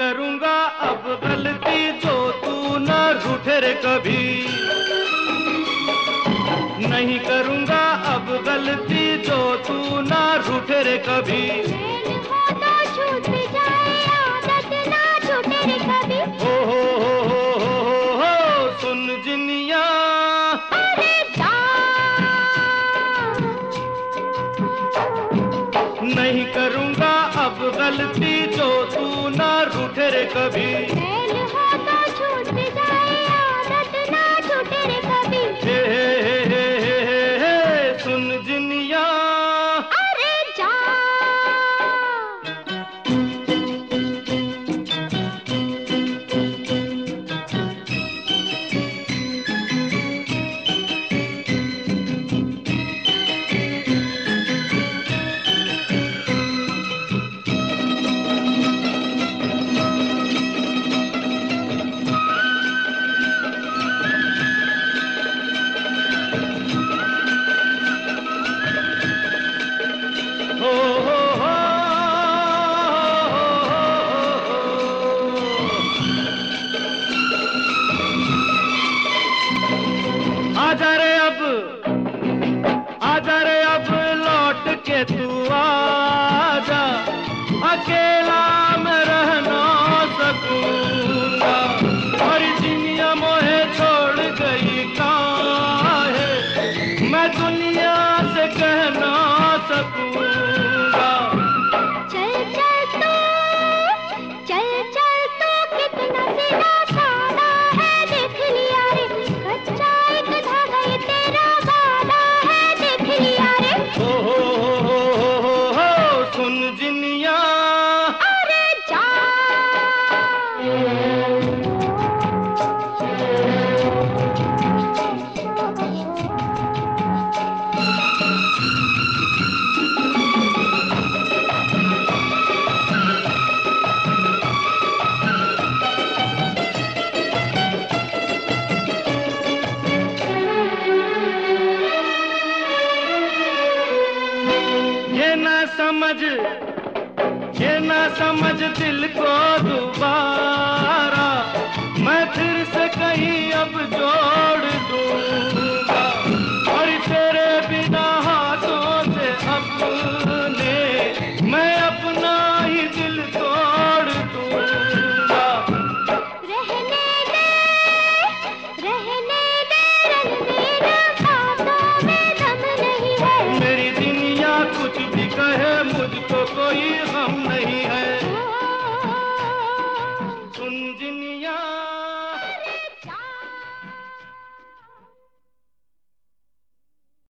करूँगा अब गलती जो तू न रूठे रे कभी। नहीं करूँगा अब गलती जो तू न रूठे रे कभी। तो छूट जाए आदत ना छूटे रे कभी। हो सुन जिनिया। अरे जा। नहीं करूँगा अब गलती जो तू न रूठे रे कभी। मेल हो तो छूट जाए आदत ना छूटे रे कभी। हे सुन जिनिया। अरे जा। आजा रे अब लौट के तू आजा। अकेला मैं रह ना सकूंगा और दुनिया मोहे छोड़ गई काहे मैं दुनिया से कह ना सकूंगा। चल चल तू कितना सीधा साधा है देख लिया रे। कच्चा एक धागा ये तेरा वादा है देख लिया रे। हो सुन जिनिया। अरे जा। ये ना समझ दिल को दोबारा मैं फिर से कहीं अब जोड़ दूंगा और तेरे बिना हाथों से अपने मैं अपना ही दिल तोड़ दूंगा। रहने दे रणवीर बातों में दम नहीं है। मेरी दुनिया कुछ भी कहे मुझको कोई गम